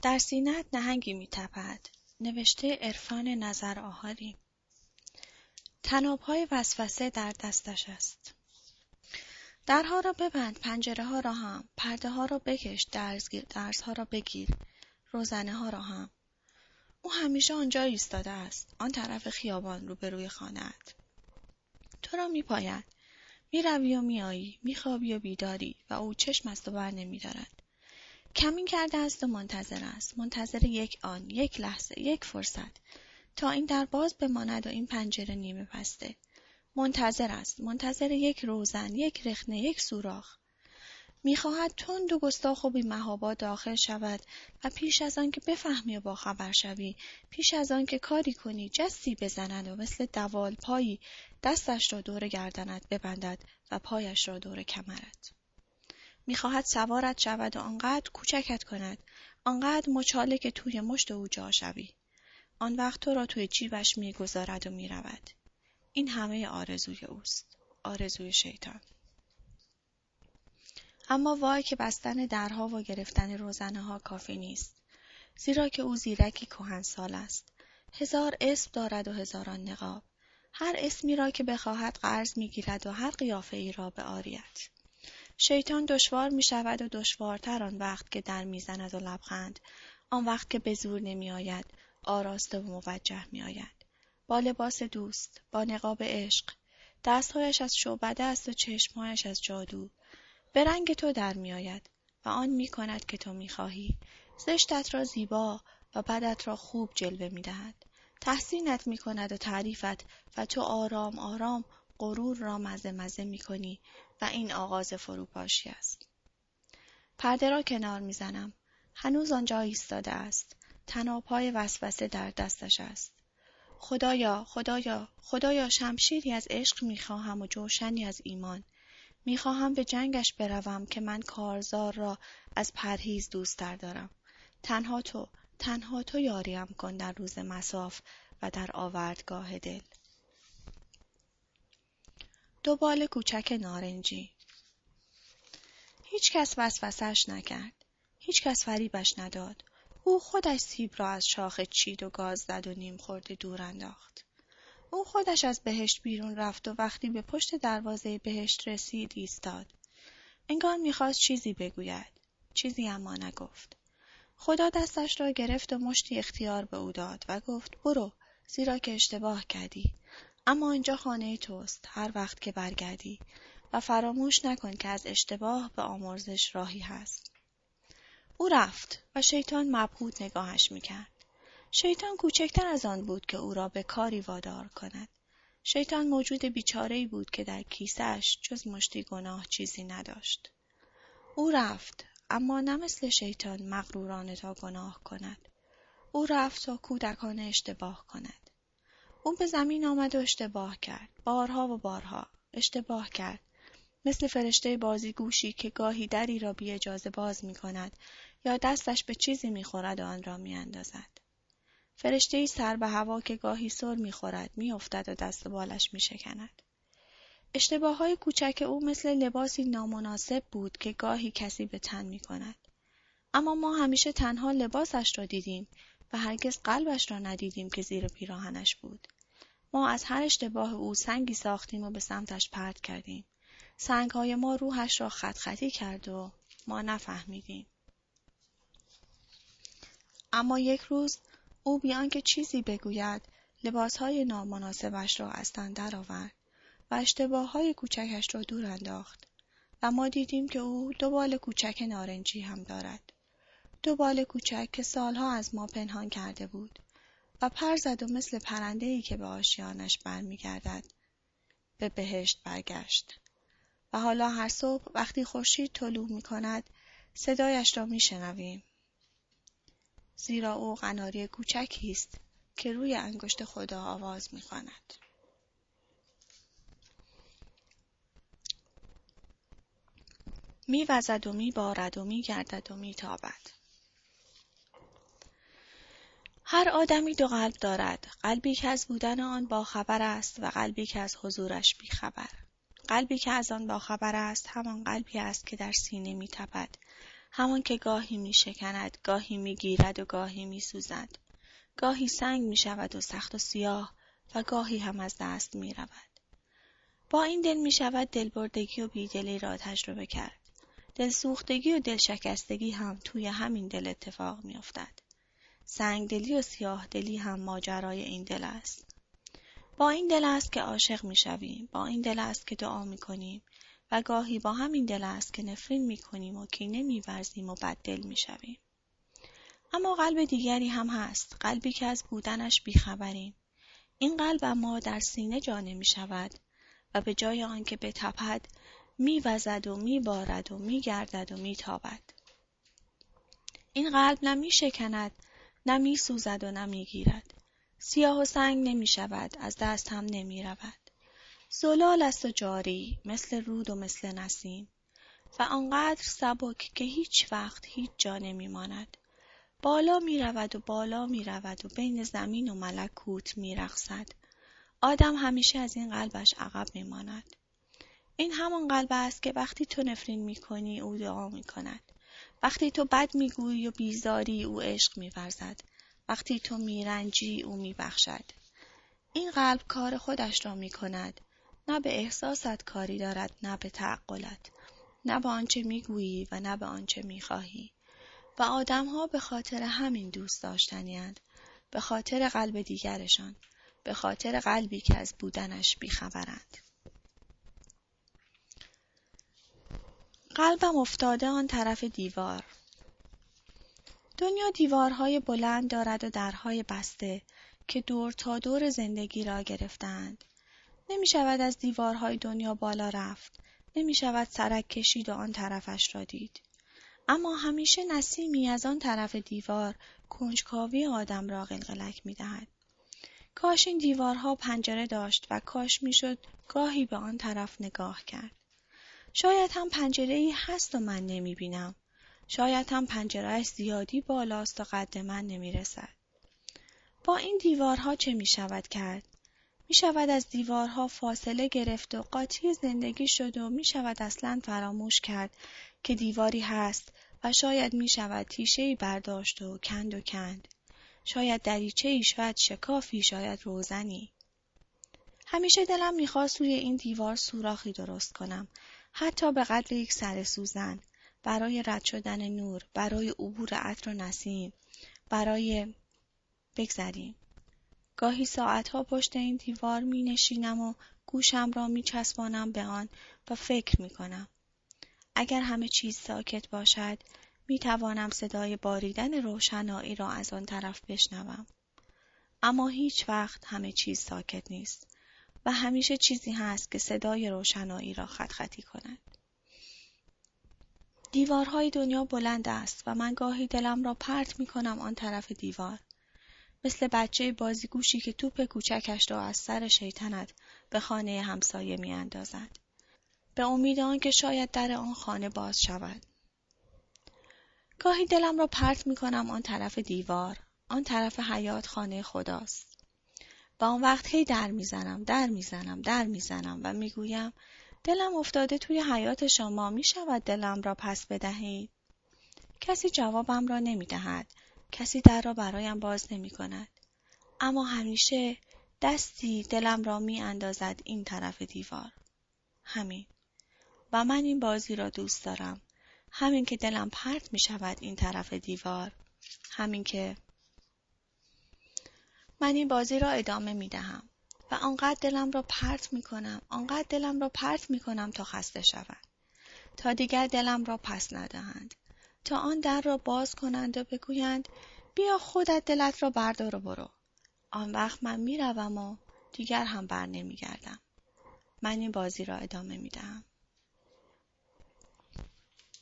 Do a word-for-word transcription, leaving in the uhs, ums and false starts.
در سینه‌ات نهنگی می‌تپد. نوشته عرفان نظر آهاری. طناب‌های وسوسه در دستش است. درها را ببند، پنجره‌ها را هم، پرده‌ها را بکش، درزها را بگیر، روزنه‌ها را هم. او همیشه آنجا ایستاده است، آن طرف خیابان روبروی خانه‌ات. تو را می‌پاید. می‌روی و می‌آیی، می‌خوابی و بیداری و او چشم از تو بر نمی‌دارد. کمین کرده است و منتظر است، منتظر یک آن، یک لحظه، یک فرصت، تا این در باز بماند و این پنجره نیمه بسته. منتظر است، منتظر یک روزن، یک رخنه، یک سوراخ. می‌خواهد تند و گستاخ و بی‌محابا داخل شود و پیش از آن که بفهمی و باخبر شوی، پیش از آن که کاری کنی، جستی بزند و مثل دوال پایی دستش را دور گردنت ببندد و پایش را دور کمرت. می‌خواهد سوارت شود و آنقدر کوچکت کند، آنقدر مچاله که توی مشت او جا شوی. آن وقت تو را توی جیبش می‌گذارد و می‌رود. این همه آرزوی اوست، آرزوی شیطان. اما وای که بستن درها و گرفتن روزنه‌ها کافی نیست، زیرا که او زیرکی کهنسال است. هزار اسم دارد و هزاران نقاب. هر اسمی را که بخواهد قرض می‌گیرد و هر قیافه‌ای را به عاریت. شیطان دشوار می‌شود و دشوارتر آن وقت که در می‌زند و لبخند، آن وقت که به زور نمی‌آید، آراسته و موجه می‌آید. با لباس دوست، با نقاب عشق، دستهایش از شعبده است و چشمهایش از جادو. به رنگ تو در می‌آید و آن می‌کند که تو می‌خواهی. زشتت را زیبا و بدت را خوب جلوه می‌دهد. تحسینت می‌کند و تعریفت و تو آرام آرام غرور را مزه مزه می‌کنی و این آغاز فروپاشی است. پرده را کنار می‌زنم. هنوز آنجا ایستاده است. طناب‌های وسوسه در دستش است. خدایا، خدایا، خدایا، شمشیری از عشق می‌خواهم و جوشنی از ایمان. می‌خواهم به جنگش بروم که من کارزار را از پرهیز دوست‌تر دارم. تنها تو، تنها تو یاریم کن در روز مصاف و در آوردگاه دل. دو بال کوچک نارنجی. هیچ کس وسوسه‌اش نکرد. هیچ کس فریبش نداد. او خودش سیب را از شاخه چید و گاز زد و نیم خورده دور انداخت. او خودش از بهشت بیرون رفت و وقتی به پشت دروازه بهشت رسید ایستاد. انگار می‌خواست چیزی بگوید. چیزی اما نگفت. خدا دستش را گرفت و مشتی اختیار به او داد و گفت برو، زیرا که اشتباه کردی. اما اینجا خانه توست هر وقت که برگردی و فراموش نکن که از اشتباه به آمرزش راهی هست. او رفت و شیطان مبهوت نگاهش میکرد. شیطان کوچکتر از آن بود که او را به کاری وادار کند. شیطان موجود بیچاره‌ای بود که در کیسه‌اش جز مشتی گناه چیزی نداشت. او رفت، اما نه مثل شیطان مغرورانه تا گناه کند. او رفت تا کودکانه اشتباه کند. او به زمین آمد و اشتباه کرد. بارها و بارها اشتباه کرد. مثل فرشته بازیگوشی که گاهی دری را بی اجازه باز می کند یا دستش به چیزی می خورد و آن را می اندازد. فرشته‌ای سر به هوا که گاهی سر می خورد، می افتد و دست و بالش می شکند. اشتباه‌های کوچک او مثل لباسی نامناسب بود که گاهی کسی به تن می کند. اما ما همیشه تنها لباسش را دیدیم و هرگز قلبش را ندیدیم که زیر پیراهنش بود. ما از هر اشتباه او سنگی ساختیم و به سمتش پرت کردیم. سنگ‌های ما روحش را خط خطی کرد و ما نفهمیدیم. اما یک روز او بیان که چیزی بگوید لباسهای نامناسبش را از تن درآورد و اشتباههای کوچکش را دور انداخت و ما دیدیم که او دو بال کوچک نارنجی هم دارد. دو بال کوچک که سالها از ما پنهان کرده بود و پر زد و مثل پرنده‌ای که به آشیانش برمیگردد به بهشت برگشت. و حالا هر صبح وقتی خورشید طلوع می‌کند صدایش را می‌شنویم. زیرا او قناری کوچکی است که روی انگشت خدا آواز می‌خواند. می‌وزد و می‌بارد و می‌گردد و می‌تابد. هر آدمی دو قلب دارد، قلبی که از بودن آن باخبر است و قلبی که از حضورش بیخبر. قلبی که از آن باخبر است همان قلبی است که در سینه می‌تپد، همان که گاهی می شکند، گاهی می گیرد و گاهی می سوزد. گاهی سنگ می شود و سخت و سیاه و گاهی هم از دست می رود. با این دل می شود دلبردگی و بیدلی را تجربه کرد. دلسوختگی و دلشکستگی هم توی همین دل اتفاق می افتد. سنگدلی و سیاه دلی هم ماجرای این دل است. با این دل است که عاشق می شویم، با این دل است که دعا می کنیم و گاهی با همین دل است که نفرین می کنیم و کینه می ورزیم و بددل می شویم. اما قلب دیگری هم هست، قلبی که از بودنش بیخبریم. این قلب اما در سینه جا نمی شود و به جای آنکه بتپد می وزد و می بارد و می گردد و می تابد. این قلب نه می شکند، نه می سوزد و نه می گیرد. سیاه و سنگ نمی شود، از دست هم نمی رود. زلال است و جاری، مثل رود و مثل نسیم و آنقدر سبک که هیچ وقت هیچ جا نمی ماند. بالا می رود و بالا می رود و بین زمین و ملکوت می رقصد. آدم همیشه از این قلبش عقب می ماند. این همان قلب است که وقتی تو نفرین می کنی او دعا می کند. وقتی تو بد می گویی و بیزاری او عشق می ورزد. وقتی تو می رنجی او می بخشد. این قلب کار خودش را می کند. نه به احساست کاری دارد، نه به تعقلت. نه به آنچه می گویی و نه به آنچه می خواهی. و آدم‌ها به خاطر همین دوست داشتنی‌اند، به خاطر قلب دیگرشان، به خاطر قلبی که از بودنش بیخبرند. قلبم افتاده آن طرف دیوار. دنیا دیوارهای بلند دارد و درهای بسته که دور تا دور زندگی را گرفتند. نمی شود از دیوارهای دنیا بالا رفت، نمی شود سرک کشید و آن طرفش را دید. اما همیشه نسیمی از آن طرف دیوار کنجکاوی آدم را قلقلک می دهد. کاش این دیوارها پنجره داشت و کاش می شد گاهی به آن طرف نگاه کرد. شاید هم پنجره‌ای هست و من نمی بینم. شاید هم پنجره‌اش زیادی بالاست و قد من نمی رسد. با این دیوارها چه می شود کرد؟ می شود از دیوارها فاصله گرفت و قاطی زندگی شد و می شود اصلاً فراموش کرد که دیواری هست و شاید می شود تیشه‌ای برداشت و کند و کند. شاید دریچه‌ای، شاید شکافی، شاید روزنی. همیشه دلم می خواست روی این دیوار سوراخی درست کنم، حتی به قدر یک سر سوزن، برای رد شدن نور، برای عبور عطر و نسیم، برای بگذریم. گاهی ساعتها پشت این دیوار می نشینم و گوشم را می چسبانم به آن و فکر می کنم. اگر همه چیز ساکت باشد، می توانم صدای باریدن روشنایی را از آن طرف بشنوم. اما هیچ وقت همه چیز ساکت نیست و همیشه چیزی هست که صدای روشنایی را خط خطی کند. دیوارهای دنیا بلند است و من گاهی دلم را پرت می کنم آن طرف دیوار. مثل بچه بازیگوشی که توپ کوچکش را از سر شیطنت به خانه همسایه می اندازد. به امید آن که شاید در آن خانه باز شود. گاهی دلم را پرت می کنم آن طرف دیوار. آن طرف حیاط خانه خداست. و آن وقت هی در می زنم، در می زنم، در می زنم و می گویم دلم افتاده توی حیاط شما، می شود دلم را پس بدهید؟ کسی جوابم را نمی دهد. کسی در را برایم باز نمی کند. اما همیشه دستی دلم را می اندازد این طرف دیوار. همین. و من این بازی را دوست دارم. همین که دلم پرت می شود این طرف دیوار. همین که من این بازی را ادامه می دهم. و آنقدر دلم را پرت می کنم. آنقدر دلم را پرت می کنم تا خسته شود. تا دیگر دلم را پس ندهند. تا آن در را باز کنند و بگویند بیا خودت دلت را بردار و برو. آن وقت من می روم و دیگر هم بر نمی گردم. من این بازی را ادامه می دهم.